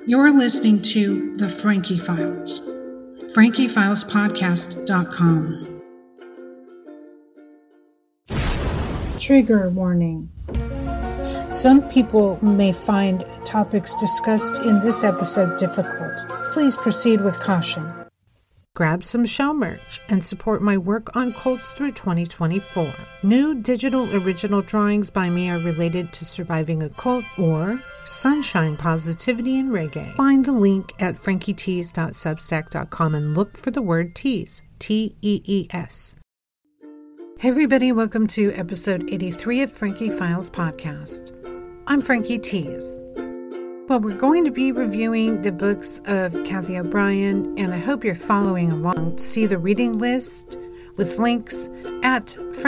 You're listening to The Frankie Files, FrankieFilesPodcast.com. Trigger warning. Some people may find topics discussed in this episode difficult. Please proceed with caution. Grab some show merch and support my work on cults through 2024. New digital original drawings by me are related to surviving a cult or sunshine, positivity, and reggae. Find the link at frankietees.substack.com and look for the word tease, T-E-E-S. Hey everybody, welcome to episode 83 of Frankie Files Podcast. I'm Frankie Tees. Well, we're going to be reviewing the books of Cathy O'Brien, and I hope you're following along. See the reading list with links at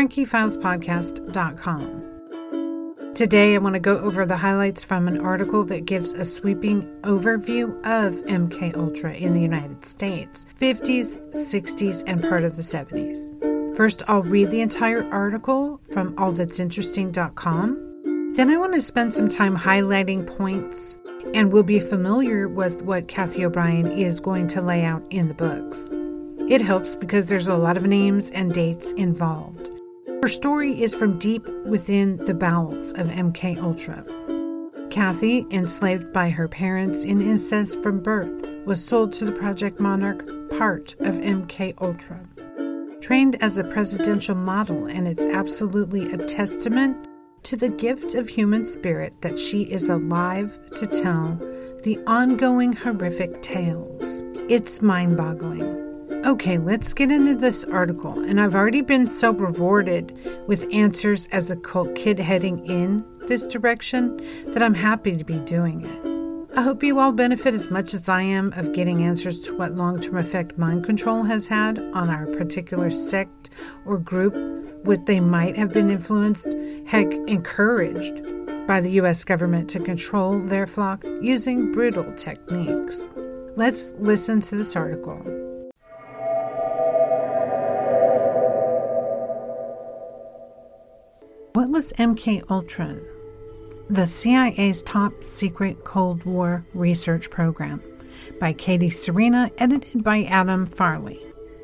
frankiefilespodcast.com. Today, I want to go over the highlights from an article that gives a sweeping overview of MKUltra in the United States, 50s, 60s, and part of the 70s. First, I'll read the entire article from allthat'sinteresting.com. Then I want to spend some time highlighting points, and we'll be familiar with what Cathy O'Brien is going to lay out in the books. It helps because there's a lot of names and dates involved. Her story is from deep within the bowels of MKUltra. Cathy, enslaved by her parents in incest from birth, was sold to the Project Monarch part of MKUltra. Trained as a presidential model, and it's absolutely a testament to the gift of human spirit that she is alive to tell the ongoing horrific tales. It's mind-boggling. Okay, let's get into this article, and I've already been so rewarded with answers as a cult kid heading in this direction that I'm happy to be doing it. I hope you all benefit as much as I am of getting answers to what long-term effect mind control has had on our particular sect or group, what they might have been influenced, heck, encouraged by the U.S. government to control their flock using brutal techniques. Let's listen to this article. What was MKUltra? The CIA's top-secret Cold War research program, by Katie Serena, edited by Adam Farley.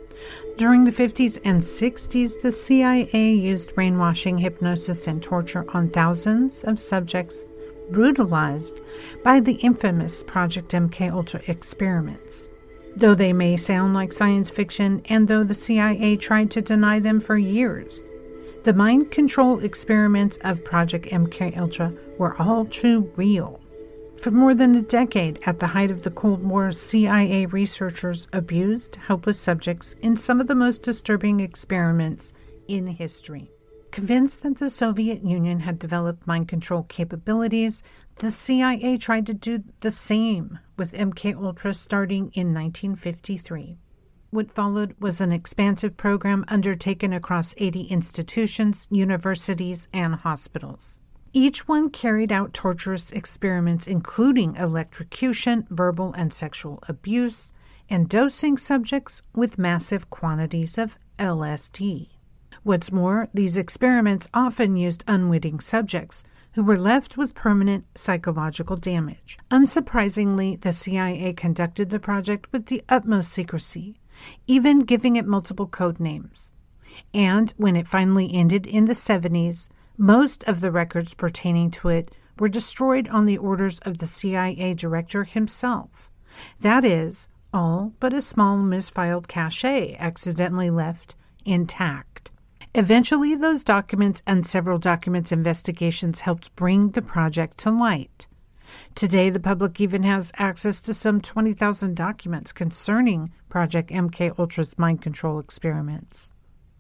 During the 50s and 60s, the CIA used brainwashing, hypnosis, and torture on thousands of subjects brutalized by the infamous Project MKUltra experiments. Though they may sound like science fiction, and though the CIA tried to deny them for years, the mind control experiments of Project MKUltra were all too real. For more than a decade, at the height of the Cold War, CIA researchers abused helpless subjects in some of the most disturbing experiments in history. Convinced that the Soviet Union had developed mind control capabilities, the CIA tried to do the same with MKUltra starting in 1953. What followed was an expansive program undertaken across 80 institutions, universities, and hospitals. Each one carried out torturous experiments including electrocution, verbal and sexual abuse, and dosing subjects with massive quantities of LSD. What's more, these experiments often used unwitting subjects who were left with permanent psychological damage. Unsurprisingly, the CIA conducted the project with the utmost secrecy, even giving it multiple code names. And when it finally ended in the 70s, most of the records pertaining to it were destroyed on the orders of the CIA director himself. That is, all but a small misfiled cache accidentally left intact. Eventually, those documents and several documents investigations helped bring the project to light. Today, the public even has access to some 20,000 documents concerning Project MKUltra's mind control experiments.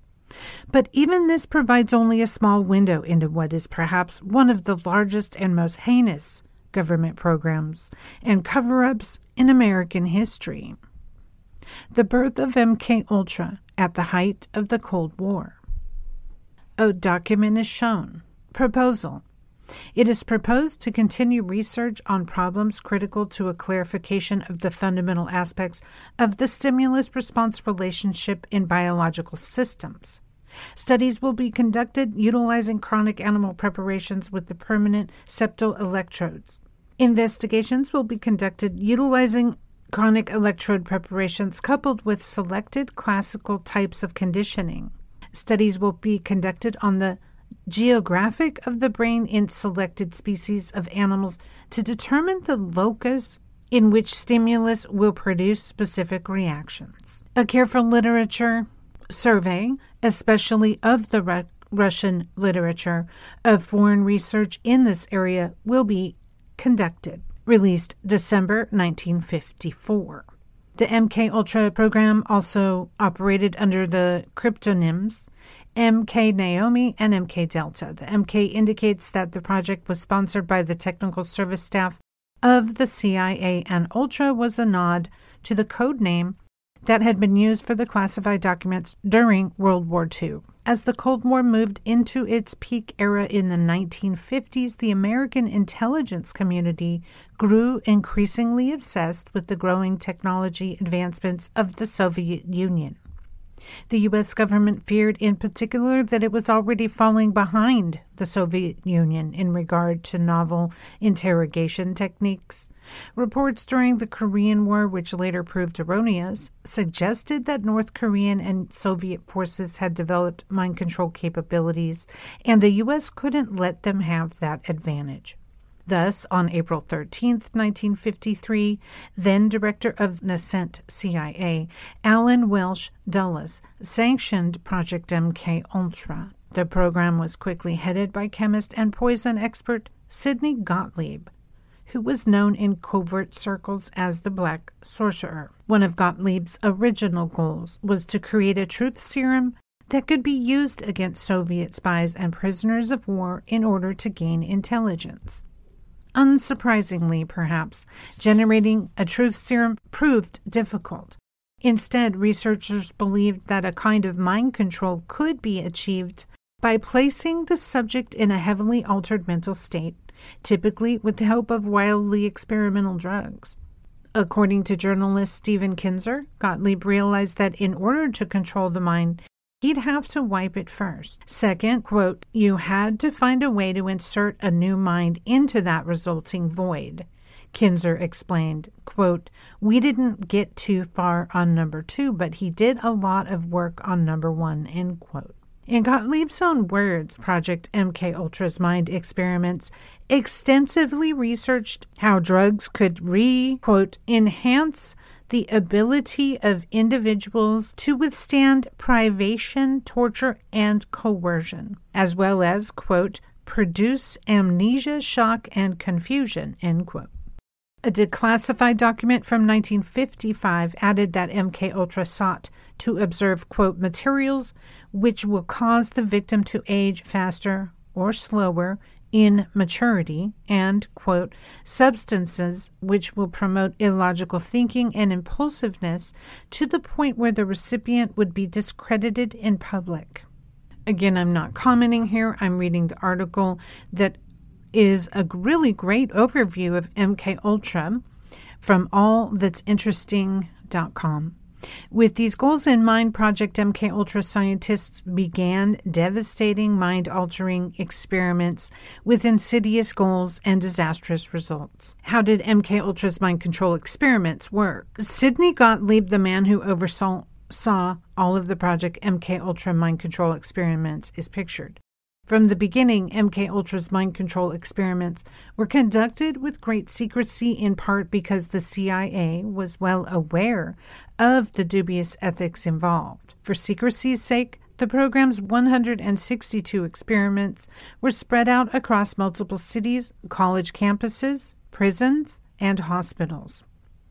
But even this provides only a small window into what is perhaps one of the largest and most heinous government programs and cover-ups in American history. The birth of MKUltra at the height of the Cold War. A document is shown. Proposal. It is proposed to continue research on problems critical to a clarification of the fundamental aspects of the stimulus-response relationship in biological systems. Studies will be conducted utilizing chronic animal preparations with the permanent septal electrodes. Investigations will be conducted utilizing chronic electrode preparations coupled with selected classical types of conditioning. Studies will be conducted on the geographic of the brain in selected species of animals to determine the locus in which stimulus will produce specific reactions. A careful literature survey, especially of the Russian literature of foreign research in this area, will be conducted. Released December 1954. The MK-Ultra program also operated under the cryptonyms MK Naomi and MK Delta. The MK indicates that the project was sponsored by the technical service staff of the CIA, and Ultra was a nod to the code name that had been used for the classified documents during World War II. As the Cold War moved into its peak era in the 1950s, the American intelligence community grew increasingly obsessed with the growing technology advancements of the Soviet Union. The U.S. government feared in particular that it was already falling behind the Soviet Union in regard to novel interrogation techniques. Reports during the Korean War, which later proved erroneous, suggested that North Korean and Soviet forces had developed mind control capabilities, and the U.S. couldn't let them have that advantage. Thus, on April 13, 1953, then Director of Nascent CIA, Alan Welsh Dulles, sanctioned Project MK-Ultra. The program was quickly headed by chemist and poison expert Sidney Gottlieb, who was known in covert circles as the Black Sorcerer. One of Gottlieb's original goals was to create a truth serum that could be used against Soviet spies and prisoners of war in order to gain intelligence. Unsurprisingly, perhaps, generating a truth serum proved difficult. Instead, researchers believed that a kind of mind control could be achieved by placing the subject in a heavily altered mental state, typically with the help of wildly experimental drugs. According to journalist Stephen Kinzer, Gottlieb realized that in order to control the mind, he'd have to wipe it first. Second, quote, you had to find a way to insert a new mind into that resulting void. Kinzer explained, quote, we didn't get too far on number 2, but he did a lot of work on number 1, end quote. In Gottlieb's own words, Project MK-Ultra's mind experiments extensively researched how drugs could quote, enhance the ability of individuals to withstand privation, torture, and coercion, as well as, quote, produce amnesia, shock, and confusion, end quote. A declassified document from 1955 added that MK-Ultra sought to observe, quote, materials which will cause the victim to age faster or slower in maturity, and, quote, substances which will promote illogical thinking and impulsiveness to the point where the recipient would be discredited in public. Again, I'm not commenting here. I'm reading the article that is a really great overview of MK-Ultra from allthat'sinteresting.com. With these goals in mind, Project MK-Ultra scientists began devastating mind-altering experiments with insidious goals and disastrous results. How did MK-Ultra's mind control experiments work? Sidney Gottlieb, the man who oversaw all of the Project MK-Ultra mind control experiments, is pictured. From the beginning, MK-Ultra's mind control experiments were conducted with great secrecy, in part because the CIA was well aware of the dubious ethics involved. For secrecy's sake, the program's 162 experiments were spread out across multiple cities, college campuses, prisons, and hospitals.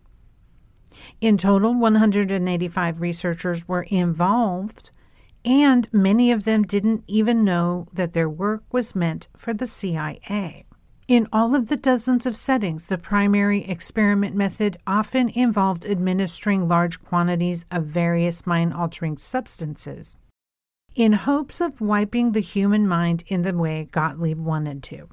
In total, 185 researchers were involved, and many of them didn't even know that their work was meant for the CIA. In all of the dozens of settings, the primary experiment method often involved administering large quantities of various mind-altering substances in hopes of wiping the human mind in the way Gottlieb wanted to.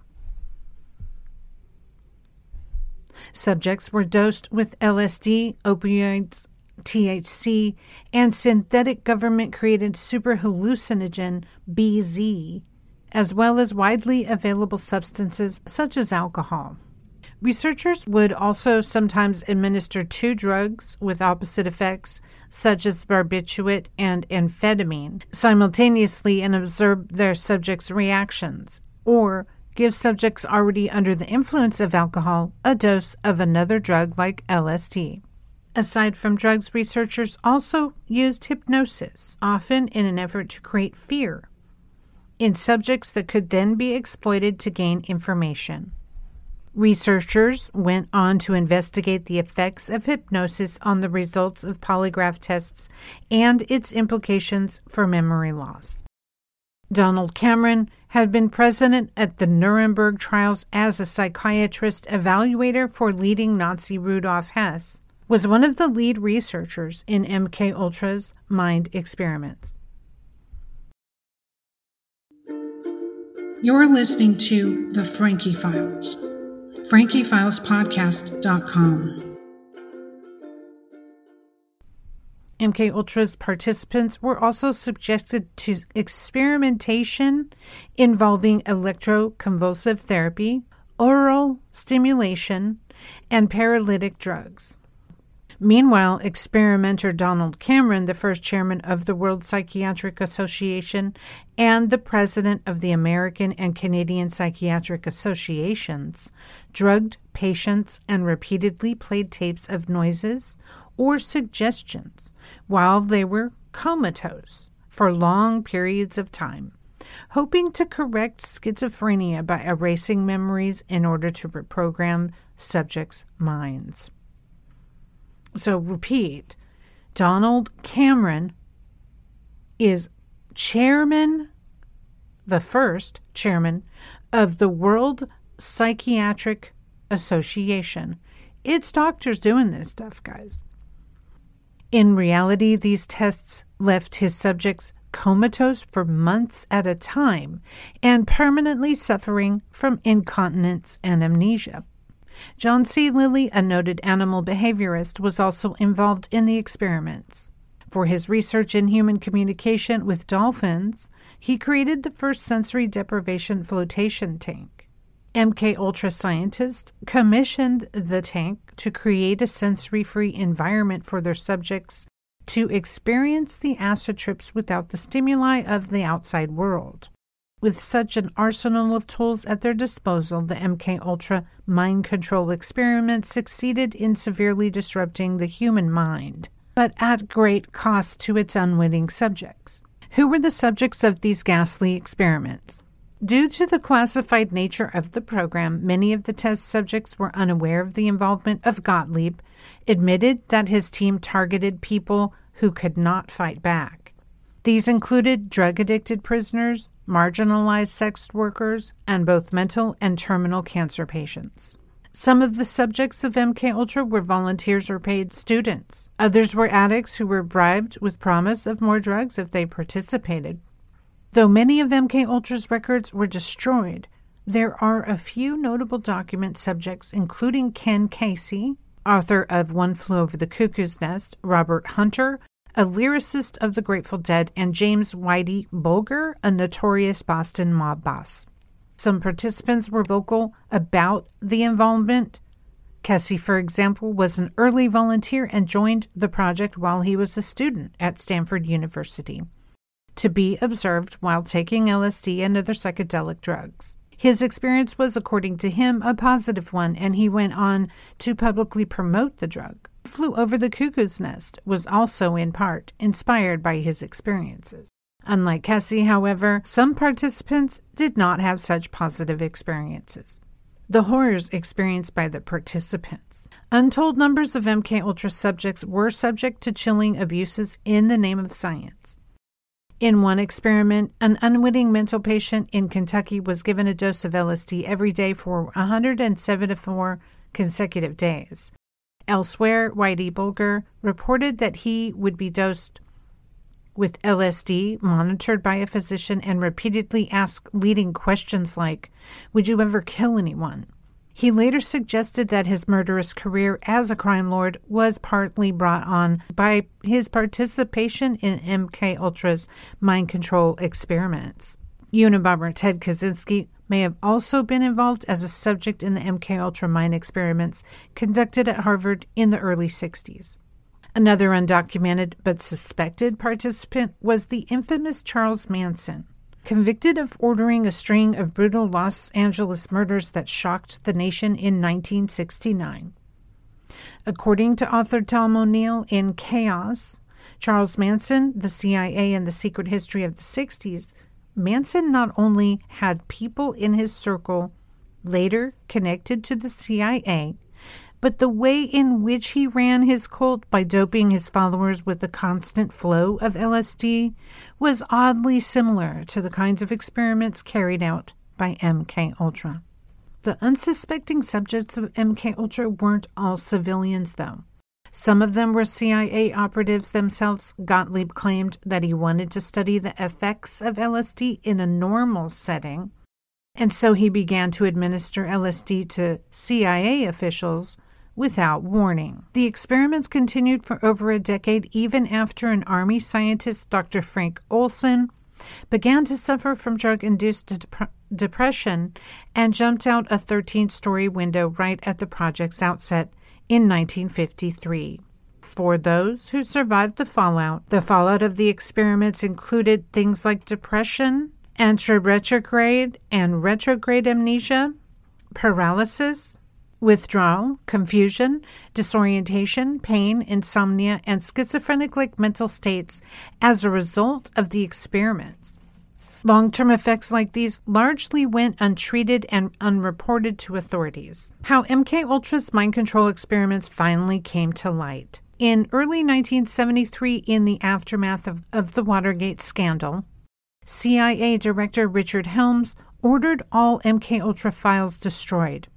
Subjects were dosed with LSD, opioids, THC, and synthetic government-created super hallucinogen BZ, as well as widely available substances such as alcohol. Researchers would also sometimes administer two drugs with opposite effects, such as barbiturate and amphetamine, simultaneously and observe their subjects' reactions, or give subjects already under the influence of alcohol a dose of another drug like LSD. Aside from drugs, researchers also used hypnosis, often in an effort to create fear in subjects that could then be exploited to gain information. Researchers went on to investigate the effects of hypnosis on the results of polygraph tests and its implications for memory loss. Donald Cameron had been present at the Nuremberg trials as a psychiatrist evaluator for leading Nazi Rudolf Hess, was one of the lead researchers in MKUltra's mind experiments. You're listening to The Frankie Files. FrankieFilesPodcast.com. MKUltra's participants were also subjected to experimentation involving electroconvulsive therapy, oral stimulation, and paralytic drugs. Meanwhile, experimenter Donald Cameron, the first chairman of the World Psychiatric Association and the president of the American and Canadian Psychiatric Associations, drugged patients and repeatedly played tapes of noises or suggestions while they were comatose for long periods of time, hoping to correct schizophrenia by erasing memories in order to reprogram subjects' minds. So repeat, Donald Cameron is the first chairman of the World Psychiatric Association. It's doctors doing this stuff, guys. In reality, these tests left his subjects comatose for months at a time and permanently suffering from incontinence and amnesia. John C. Lilly, a noted animal behaviorist, was also involved in the experiments. For his research in human communication with dolphins, he created the first sensory deprivation flotation tank. MKUltra scientists commissioned the tank to create a sensory-free environment for their subjects to experience the acid trips without the stimuli of the outside world. With such an arsenal of tools at their disposal, the MKUltra mind control experiment succeeded in severely disrupting the human mind, but at great cost to its unwitting subjects. Who were the subjects of these ghastly experiments? Due to the classified nature of the program, many of the test subjects were unaware of the involvement of Gottlieb, admitted that his team targeted people who could not fight back. These included drug-addicted prisoners, marginalized sex workers, and both mental and terminal cancer patients. Some of the subjects of MKUltra were volunteers or paid students. Others were addicts who were bribed with promise of more drugs if they participated. Though many of MKUltra's records were destroyed, there are a few notable document subjects, including Ken Casey, author of One Flew Over the Cuckoo's Nest, Robert Hunter, a lyricist of the Grateful Dead, and James Whitey Bulger, a notorious Boston mob boss. Some participants were vocal about the involvement. Casey, for example, was an early volunteer and joined the project while he was a student at Stanford University, to be observed while taking LSD and other psychedelic drugs. His experience was, according to him, a positive one, and he went on to publicly promote the drug. Flew Over the Cuckoo's Nest was also in part inspired by his experiences. Unlike Casey, however, some participants did not have such positive experiences. The horrors experienced by the participants. Untold numbers of MKUltra subjects were subject to chilling abuses in the name of science. In one experiment, an unwitting mental patient in Kentucky was given a dose of LSD every day for 174 consecutive days. Elsewhere, Whitey Bulger reported that he would be dosed with LSD, monitored by a physician, and repeatedly asked leading questions like, "Would you ever kill anyone?" He later suggested that his murderous career as a crime lord was partly brought on by his participation in MKUltra's mind control experiments. Unabomber Ted Kaczynski may have also been involved as a subject in the MKUltra mind experiments conducted at Harvard in the early 60s. Another undocumented but suspected participant was the infamous Charles Manson, convicted of ordering a string of brutal Los Angeles murders that shocked the nation in 1969. According to author Tom O'Neill in Chaos, Charles Manson, the CIA, and the Secret History of the 60s, Manson not only had people in his circle later connected to the CIA, but the way in which he ran his cult by doping his followers with a constant flow of LSD was oddly similar to the kinds of experiments carried out by MKUltra. The unsuspecting subjects of MKUltra weren't all civilians, though. Some of them were CIA operatives themselves. Gottlieb claimed that he wanted to study the effects of LSD in a normal setting, and so he began to administer LSD to CIA officials without warning. The experiments continued for over a decade, even after an Army scientist, Dr. Frank Olson, began to suffer from drug-induced depression and jumped out a 13-story window right at the project's outset in 1953. For those who survived the fallout of the experiments included things like depression, anteretrograde and retrograde amnesia, paralysis, withdrawal, confusion, disorientation, pain, insomnia, and schizophrenic-like mental states as a result of the experiments. Long-term effects like these largely went untreated and unreported to authorities. How MKUltra's mind control experiments finally came to light. In early 1973, in the aftermath of the Watergate scandal, CIA Director Richard Helms ordered all MKUltra files destroyed.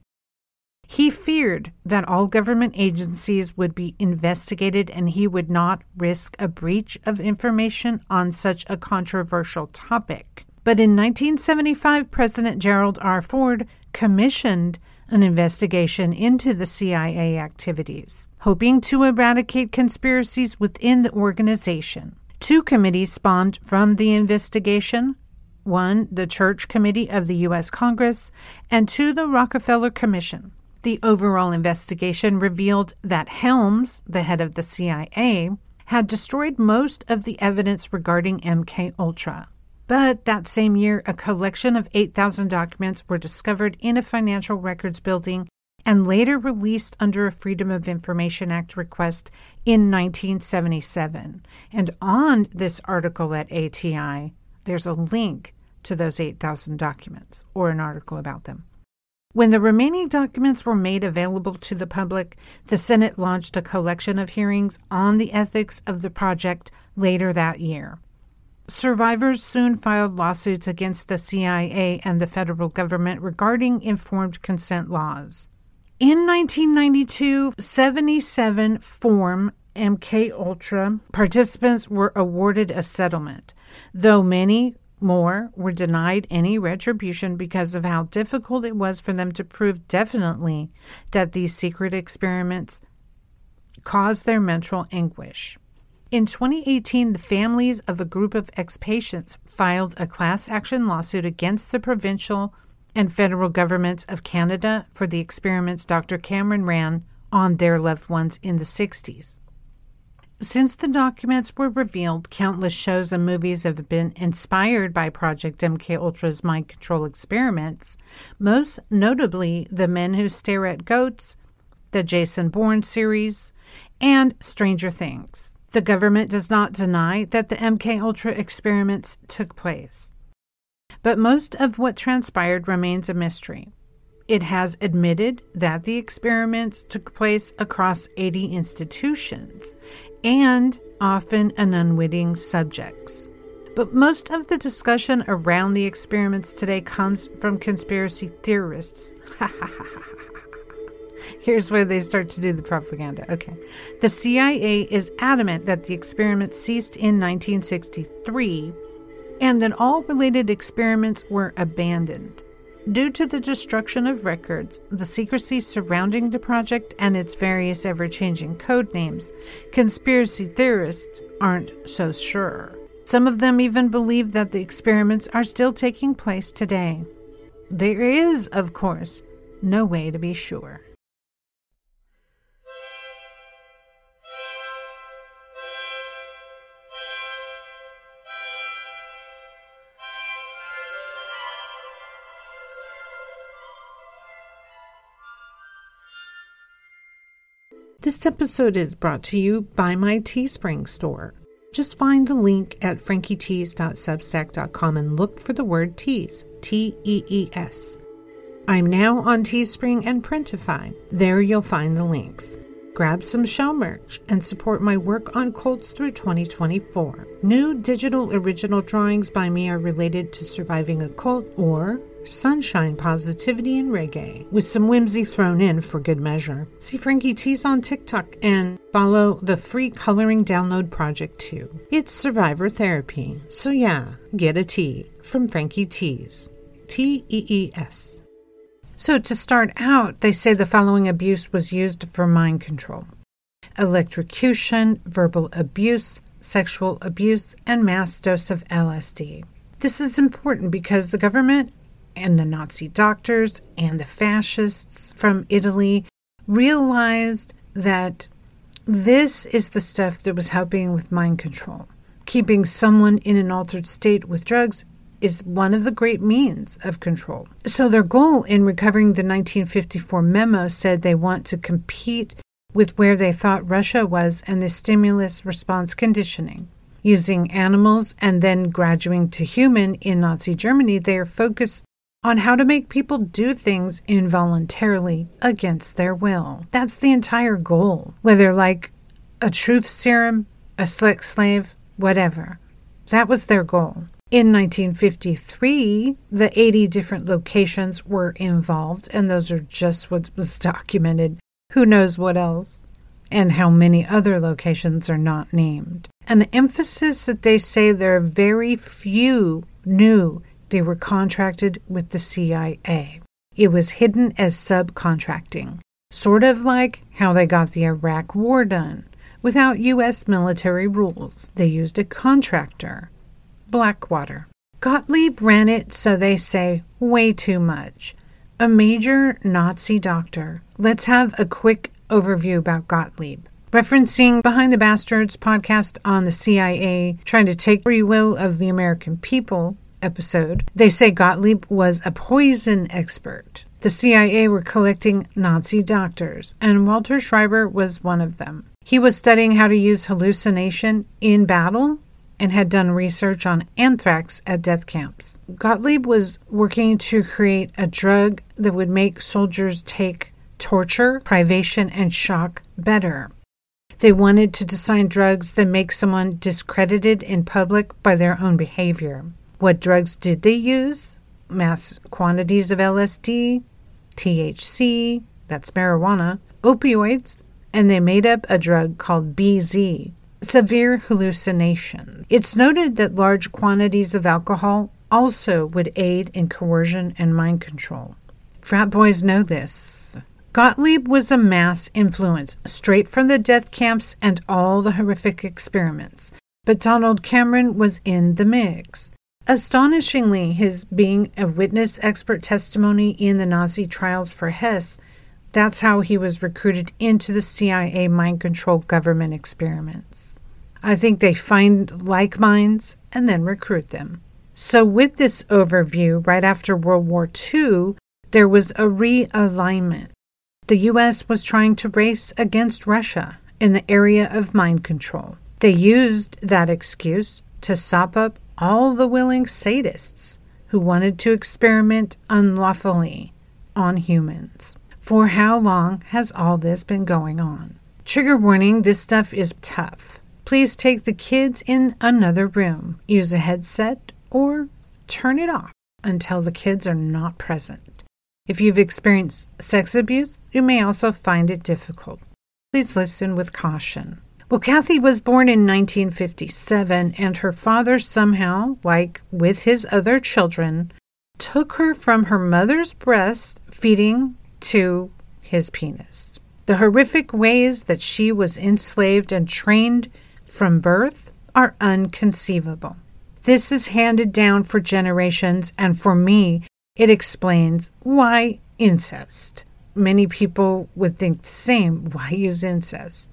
He feared that all government agencies would be investigated and he would not risk a breach of information on such a controversial topic. But in 1975, President Gerald R. Ford commissioned an investigation into the CIA activities, hoping to eradicate conspiracies within the organization. 2 committees spawned from the investigation. 1, the Church Committee of the U.S. Congress, and 2, the Rockefeller Commission. The overall investigation revealed that Helms, the head of the CIA, had destroyed most of the evidence regarding MKUltra. But that same year, a collection of 8,000 documents were discovered in a financial records building and later released under a Freedom of Information Act request in 1977. And on this article at ATI, there's a link to those 8,000 documents, or an article about them. When the remaining documents were made available to the public, the Senate launched a collection of hearings on the ethics of the project later that year. Survivors soon filed lawsuits against the CIA and the federal government regarding informed consent laws. In 1992, 77 Form MKUltra participants were awarded a settlement, though many more were denied any retribution because of how difficult it was for them to prove definitely that these secret experiments caused their mental anguish. In 2018, the families of a group of ex-patients filed a class action lawsuit against the provincial and federal governments of Canada for the experiments Dr. Cameron ran on their loved ones in the 60s. Since the documents were revealed, countless shows and movies have been inspired by Project MKUltra's mind control experiments, most notably The Men Who Stare at Goats, the Jason Bourne series, and Stranger Things. The government does not deny that the MKUltra experiments took place, but most of what transpired remains a mystery. It has admitted that the experiments took place across 80 institutions and often an unwitting subjects. But most of the discussion around the experiments today comes from conspiracy theorists. Here's where they start to do the propaganda. Okay. The CIA is adamant that the experiments ceased in 1963 and that all related experiments were abandoned. Due to the destruction of records, the secrecy surrounding the project, and its various ever-changing code names, conspiracy theorists aren't so sure. Some of them even believe that the experiments are still taking place today. there is, of course, no way to be sure. This episode is brought to you by my Teespring store. Just find the link at frankietees.substack.com and look for the word tease, T-E-E-S. I'm now on Teespring and Printify. There you'll find the links. Grab some show merch and support my work on cults through 2024. New digital original drawings by me are related to surviving a cult or sunshine, positivity, and reggae, with some whimsy thrown in for good measure. See Frankie Tees on TikTok and follow the free coloring download project too. It's survivor therapy. So yeah, get a tea from Frankie Tees. T-E-E-S. So to start out, they say the following abuse was used for mind control: electrocution, verbal abuse, sexual abuse, and mass dose of LSD. This is important because the government and the Nazi doctors and the fascists from Italy realized that this is the stuff that was helping with mind control. Keeping someone in an altered state with drugs is one of the great means of control. So their goal in recovering the 1954 memo said they want to compete with where they thought Russia was and the stimulus response conditioning. Using animals and then graduating to human in Nazi Germany, they are focused on how to make people do things involuntarily against their will. That's the entire goal. Whether like a truth serum, a sex slave, whatever. That was their goal. In 1953, the 80 different locations were involved, and those are just what was documented. Who knows what else? And how many other locations are not named. An emphasis that they say there are very few knew they were contracted with the CIA. It was hidden as subcontracting, sort of like how they got the Iraq War done. Without U.S. military rules, they used a contractor, Blackwater. Gottlieb ran it, so they say, way too much. A major Nazi doctor. Let's have a quick overview about Gottlieb. Referencing Behind the Bastards podcast on the CIA trying to take free will of the American people episode, they say Gottlieb was a poison expert. The CIA were collecting Nazi doctors, and Walter Schreiber was one of them. He was studying how to use hallucination in battle and had done research on anthrax at death camps. Gottlieb was working to create a drug that would make soldiers take torture, privation, and shock better. They wanted to design drugs that make someone discredited in public by their own behavior. What drugs did they use? Mass quantities of LSD, THC, that's marijuana, opioids, and they made up a drug called BZ, severe hallucination. It's noted that large quantities of alcohol also would aid in coercion and mind control. Frat boys know this. Gottlieb was a mass influence, straight from the death camps and all the horrific experiments. But Donald Cameron was in the mix. Astonishingly, his being a witness expert testimony in the Nazi trials for Hess, that's how he was recruited into the CIA mind control government experiments. I think they find like minds and then recruit them. So with this overview, right after World War II, there was a realignment. The U.S. was trying to race against Russia in the area of mind control. They used that excuse to sop up all the willing sadists who wanted to experiment unlawfully on humans. For how long has all this been going on? Trigger warning, this stuff is tough. Please take the kids in another room, use a headset, or turn it off until the kids are not present. If you've experienced sex abuse, you may also find it difficult. Please listen with caution. Well, Kathy was born in 1957, and her father somehow, like with his other children, took her from her mother's breast, feeding to his penis. The horrific ways that she was enslaved and trained from birth are unconceivable. This is handed down for generations, and for me, It explains why incest. Many people would think the same. Why use incest?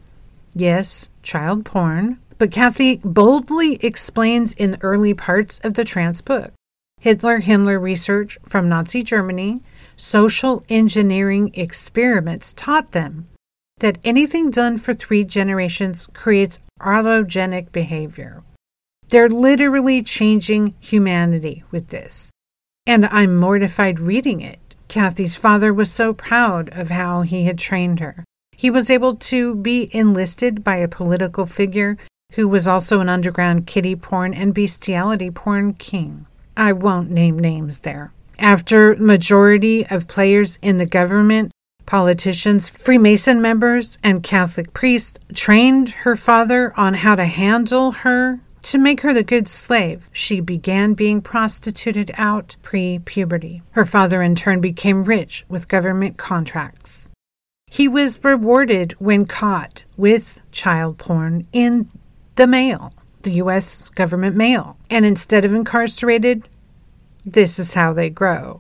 Yes, child porn. But Kathy boldly explains in the early parts of the trans book. Hitler-Himmler research from Nazi Germany, social engineering experiments taught them that anything done for 3 generations creates autogenic behavior. They're literally changing humanity with this. And I'm mortified reading it. Kathy's father was so proud of how he had trained her. He was able to be enlisted by a political figure who was also an underground kiddie porn and bestiality porn king. I won't name names there. After majority of players in the government, politicians, Freemason members, and Catholic priests trained her father on how to handle her, to make her the good slave, she began being prostituted out pre-puberty. Her father in turn became rich with government contracts. He was rewarded when caught with child porn in the mail, the U.S. government mail. And instead of incarcerated, this is how they grow.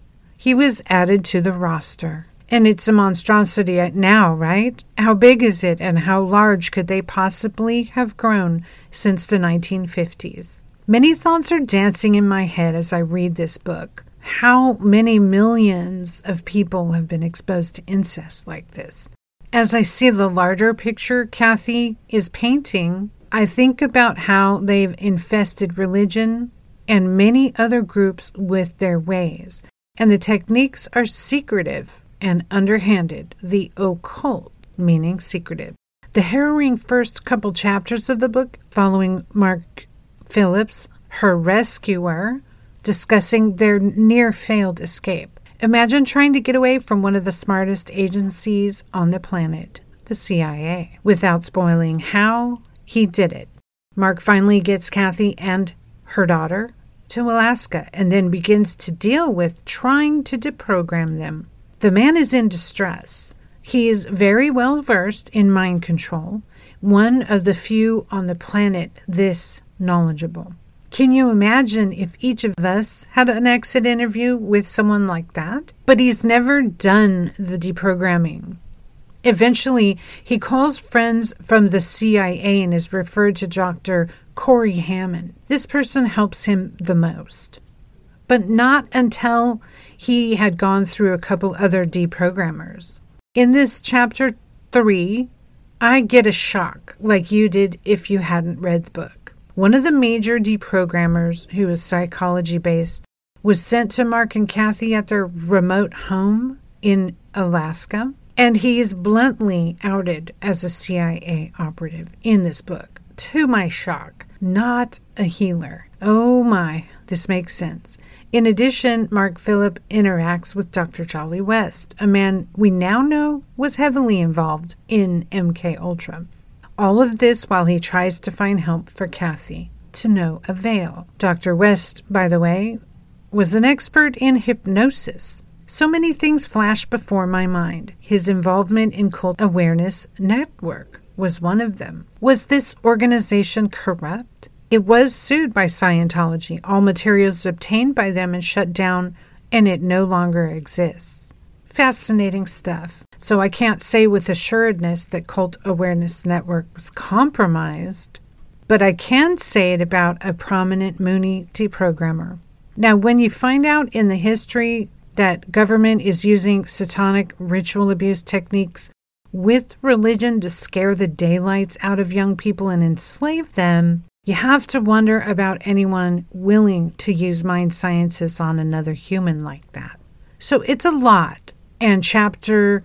He was added to the roster. And it's a monstrosity now, right? How big is it, and how large could they possibly have grown since the 1950s? Many thoughts are dancing in my head as I read this book. How many millions of people have been exposed to incest like this? As I see the larger picture Kathy is painting, I think about how they've infested religion and many other groups with their ways. And the techniques are secretive and underhanded, the occult, meaning secretive. The harrowing first couple chapters of the book, following Mark Phillips, her rescuer, discussing their near-failed escape. Imagine trying to get away from one of the smartest agencies on the planet, the CIA, without spoiling how he did it. Mark finally gets Kathy and her daughter to Alaska and then begins to deal with trying to deprogram them. The man is in distress. He is very well versed in mind control, one of the few on the planet this knowledgeable. Can you imagine if each of us had an exit interview with someone like that? But he's never done the deprogramming. Eventually, he calls friends from the CIA and is referred to Dr. Corey Hammond. This person helps him the most. But not until he had gone through a couple other deprogrammers. In this chapter 3, I get a shock like you did if you hadn't read the book. One of the major deprogrammers, who is psychology-based, was sent to Mark and Kathy at their remote home in Alaska, and he is bluntly outed as a CIA operative in this book. To my shock, not a healer. Oh my, this makes sense. In addition, Mark Phillip interacts with Dr. Jolly West, a man we now know was heavily involved in MKUltra. All of this while he tries to find help for Kathy, to no avail. Dr. West, by the way, was an expert in hypnosis. So many things flash before my mind. His involvement in Cult Awareness Network was one of them. Was this organization corrupt? It was sued by Scientology, all materials obtained by them and shut down, and it no longer exists. Fascinating stuff. So I can't say with assuredness that Cult Awareness Network was compromised, but I can say it about a prominent Mooney deprogrammer. Now, when you find out in the history that government is using satanic ritual abuse techniques with religion to scare the daylights out of young people and enslave them, you have to wonder about anyone willing to use mind sciences on another human like that. So it's a lot. And chapter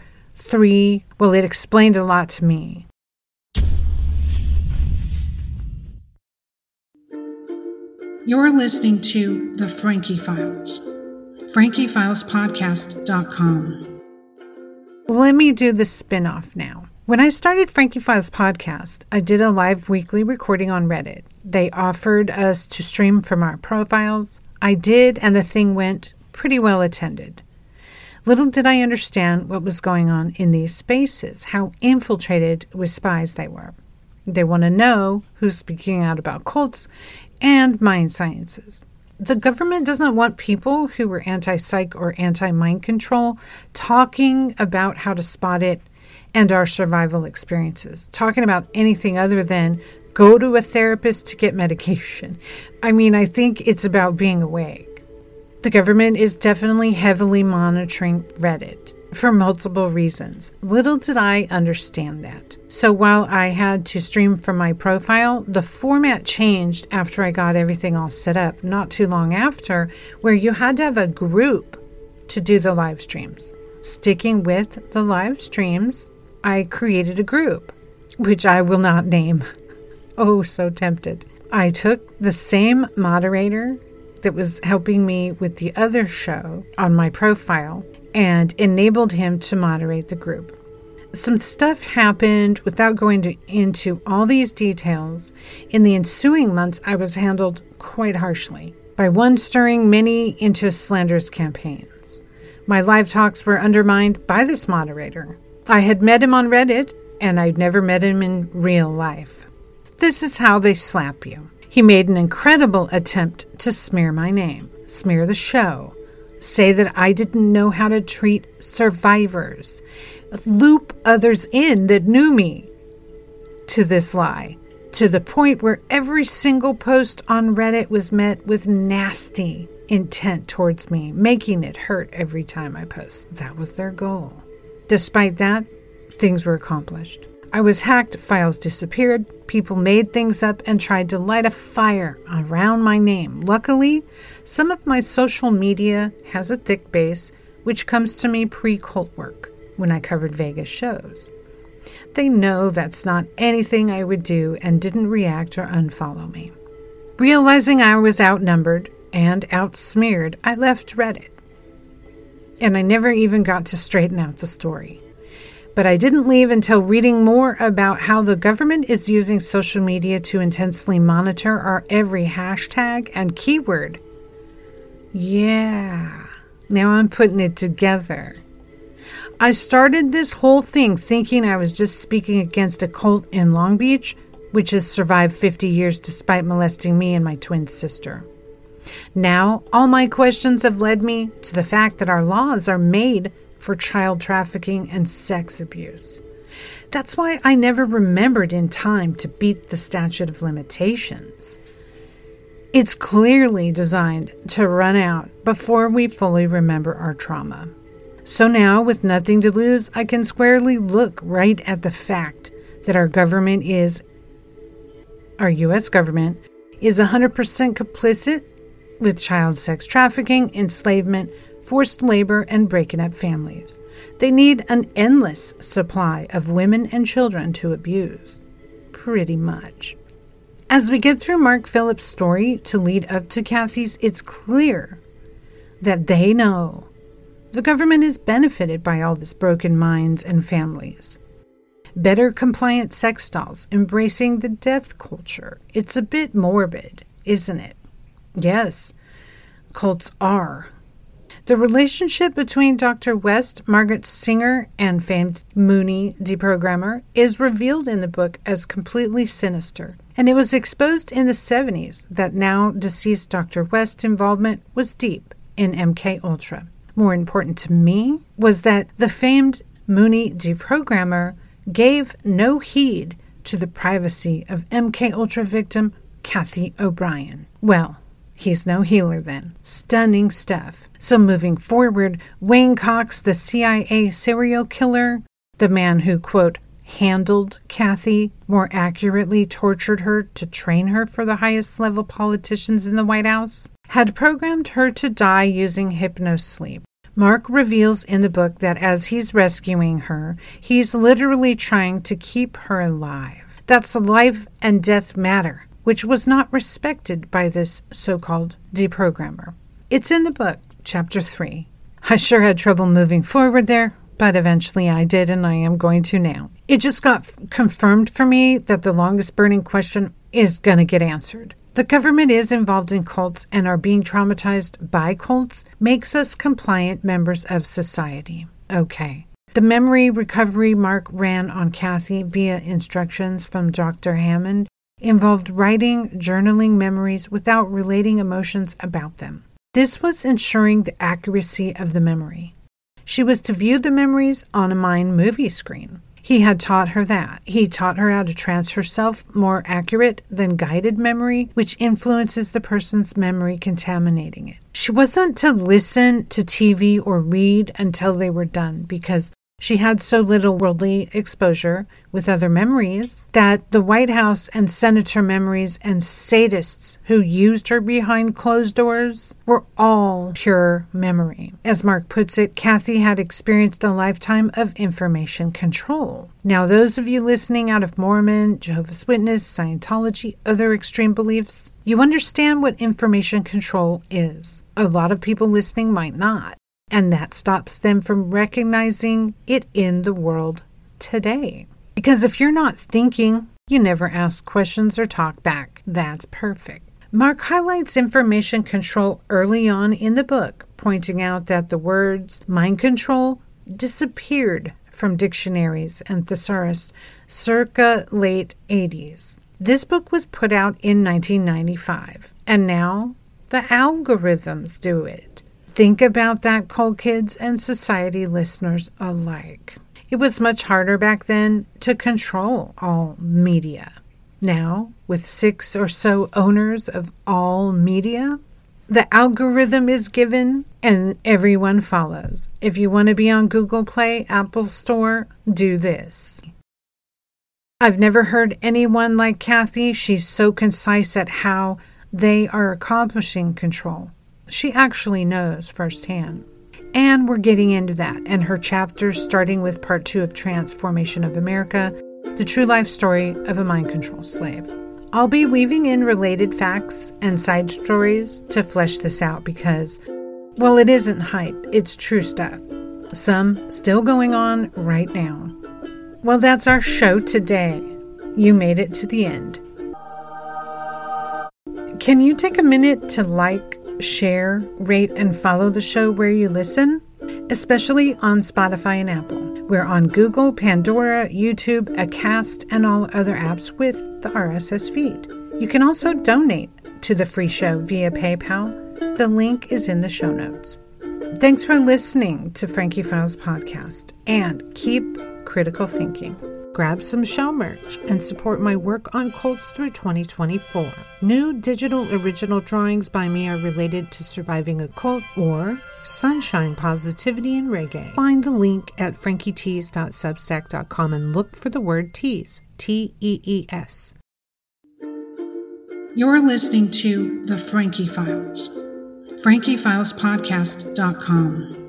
3, well, it explained a lot to me. You're listening to The Frankie Files. FrankieFilesPodcast.com. Let me do the spin-off now. When I started Frankie Files Podcast, I did a live weekly recording on Reddit. They offered us to stream from our profiles. I did, and the thing went pretty well attended. Little did I understand what was going on in these spaces, how infiltrated with spies they were. They want to know who's speaking out about cults and mind sciences. The government doesn't want people who were anti-psych or anti-mind control talking about how to spot it and our survival experiences, talking about anything other than go to a therapist to get medication. I mean, I think it's about being awake. The government is definitely heavily monitoring Reddit for multiple reasons. Little did I understand that. So while I had to stream from my profile, the format changed after I got everything all set up, not too long after, where you had to have a group to do the live streams. Sticking with the live streams, I created a group, which I will not name. Oh, so tempted. I took the same moderator that was helping me with the other show on my profile and enabled him to moderate the group. Some stuff happened without going into all these details. In the ensuing months, I was handled quite harshly by one stirring many into slanderous campaigns. My live talks were undermined by this moderator. I had met him on Reddit, and I'd never met him in real life. This is how they slap you. He made an incredible attempt to smear my name, smear the show, say that I didn't know how to treat survivors, loop others in that knew me to this lie, to the point where every single post on Reddit was met with nasty intent towards me, making it hurt every time I post. That was their goal. Despite that, things were accomplished. I was hacked, files disappeared, people made things up and tried to light a fire around my name. Luckily, some of my social media has a thick base, which comes to me pre-cult work when I covered Vegas shows. They know that's not anything I would do and didn't react or unfollow me. Realizing I was outnumbered and outsmeared, I left Reddit. And I never even got to straighten out the story. But I didn't leave until reading more about how the government is using social media to intensely monitor our every hashtag and keyword. Yeah, now I'm putting it together. I started this whole thing thinking I was just speaking against a cult in Long Beach, which has survived 50 years despite molesting me and my twin sister. Now, all my questions have led me to the fact that our laws are made for child trafficking and sex abuse. That's why I never remembered in time to beat the statute of limitations. It's clearly designed to run out before we fully remember our trauma. So now, with nothing to lose, I can squarely look right at the fact that our U.S. government is 100% complicit with child sex trafficking, enslavement, forced labor, and breaking up families. They need an endless supply of women and children to abuse. Pretty much. As we get through Mark Phillips' story to lead up to Kathy's, it's clear that they know the government is benefited by all this broken minds and families. Better compliant sex dolls, embracing the death culture. It's a bit morbid, isn't it? Yes, cults are. The relationship between Dr. West, Margaret Singer, and famed Mooney deprogrammer is revealed in the book as completely sinister, and it was exposed in the 70s that now deceased Dr. West's involvement was deep in MKUltra. More important to me was that the famed Mooney deprogrammer gave no heed to the privacy of MKUltra victim Kathy O'Brien. Well, he's no healer then. Stunning stuff. So moving forward, Wayne Cox, the CIA serial killer, the man who, quote, handled Kathy, more accurately tortured her to train her for the highest level politicians in the White House, had programmed her to die using hypnosleep. Mark reveals in the book that as he's rescuing her, he's literally trying to keep her alive. That's a life and death matter, which was not respected by this so-called deprogrammer. It's in the book, Chapter 3. I sure had trouble moving forward there, but eventually I did, and I am going to now. It just got confirmed for me that the longest burning question is going to get answered. The government is involved in cults, and our being traumatized by cults makes us compliant members of society. Okay. The memory recovery Mark ran on Kathy via instructions from Dr. Hammond involved writing, journaling memories without relating emotions about them. This was ensuring the accuracy of the memory. She was to view the memories on a mind movie screen. He had taught her that. He taught her how to transfer self more accurate than guided memory, which influences the person's memory, contaminating it. She wasn't to listen to TV or read until they were done because she had so little worldly exposure with other memories that the White House and senator memories and sadists who used her behind closed doors were all pure memory. As Mark puts it, Kathy had experienced a lifetime of information control. Now, those of you listening out of Mormon, Jehovah's Witness, Scientology, other extreme beliefs, you understand what information control is. A lot of people listening might not. And that stops them from recognizing it in the world today. Because if you're not thinking, you never ask questions or talk back. That's perfect. Mark highlights information control early on in the book, pointing out that the words mind control disappeared from dictionaries and thesaurus circa late 80s. This book was put out in 1995, and now the algorithms do it. Think about that, Cold Kids and Society listeners alike. It was much harder back then to control all media. Now, with 6 or so owners of all media, the algorithm is given and everyone follows. If you want to be on Google Play, Apple Store, do this. I've never heard anyone like Kathy. She's so concise at how they are accomplishing control. She actually knows firsthand. And we're getting into that and her chapters, starting with part 2 of Transformation of America, the true life story of a mind control slave. I'll be weaving in related facts and side stories to flesh this out because, well, it isn't hype, it's true stuff. Some still going on right now. Well, that's our show today. You made it to the end. Can you take a minute to like, share, rate, and follow the show where you listen, especially on Spotify and Apple. We're on Google, Pandora, YouTube, Acast, and all other apps with the RSS feed. You can also donate to the free show via PayPal. The link is in the show notes. Thanks for listening to Frankie Files Podcast, and keep critical thinking. Grab some show merch and support my work on cults through 2024. New digital original drawings by me are related to surviving a cult or sunshine, positivity, and reggae. Find the link at frankietees.substack.com and look for the word tease, T-E-E-S. You're listening to The Frankie Files. FrankieFilesPodcast.com.